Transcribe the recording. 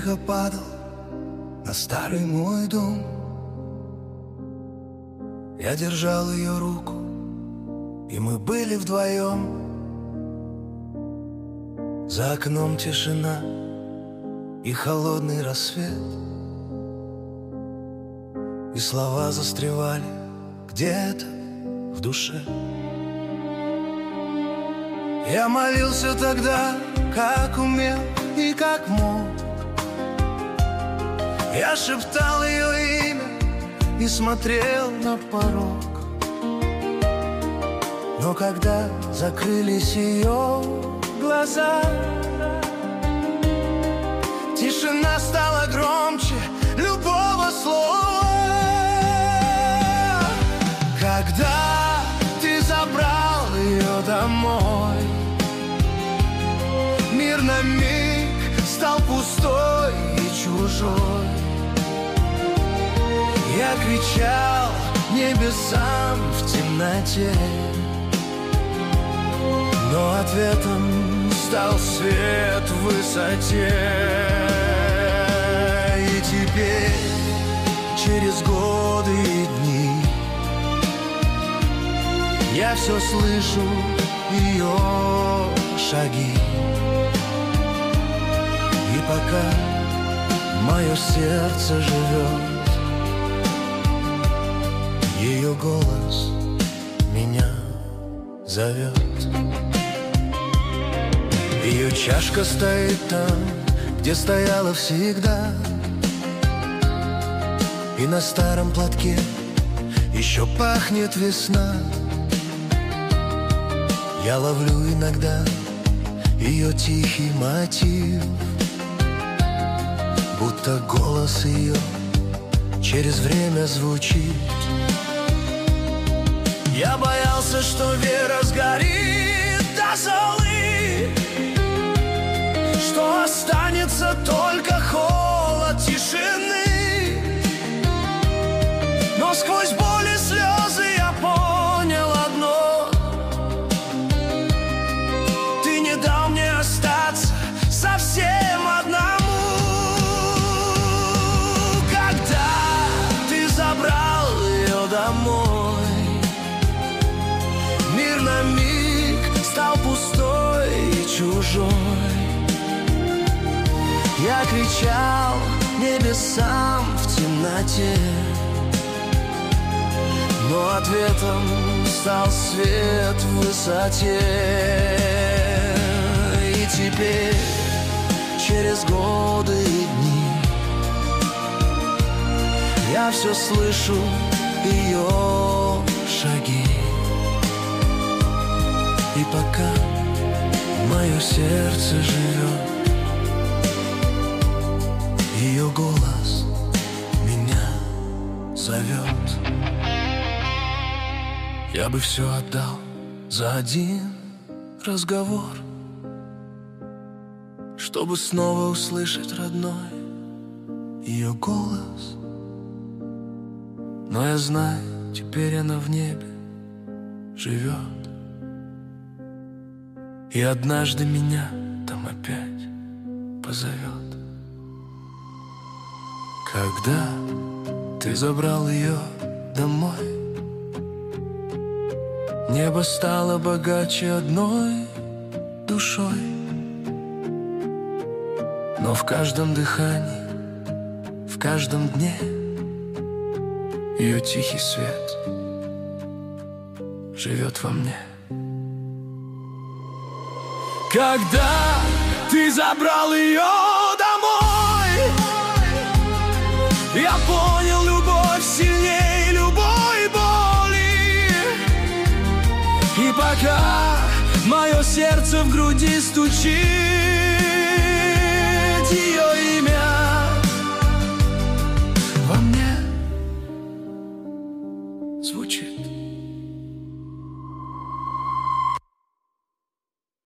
тихо падал на старый мой дом. Я держал ее руку, и мы были вдвоем. За окном тишина и холодный рассвет, и слова застревали где-то в душе. Я молился тогда, как умел и как мог. Я шептал ее имя и смотрел на порог. Но когда закрылись ее глаза, тишина стала громче любого слова. Когда ты забрал ее домой, мир на миг стал пустой и чужой. Я кричал небесам в темноте, но ответом стал свет в высоте. И теперь, через годы и дни, я все слышу ее шаги. И пока мое сердце живет, ее голос меня зовет. Ее чашка стоит там, где стояла всегда, и на старом платке еще пахнет весна. Я ловлю иногда ее тихий мотив, будто голос ее через время звучит. Я боялся, что вера сгорит до золы, что останется только холод тишины. Но сквозь боль и слезы я понял одно: ты не дал мне остаться совсем одному. Когда ты забрал ее домой, мир на миг стал пустой и чужой. Я кричал небесам в темноте, но ответом стал свет в высоте. И теперь, через годы и дни, я все слышу ее шаги. И пока мое сердце живет, ее голос меня зовет. Я бы все отдал за один разговор, чтобы снова услышать родной ее голос. Но я знаю, теперь она в небе живет, и однажды меня там опять позовет. Когда ты забрал ее домой, небо стало богаче одной душой. Но в каждом дыхании, в каждом дне ее тихий свет живет во мне. Когда ты забрал ее домой, я понял, любовь сильнее любой боли. И пока мое сердце в груди стучит, ее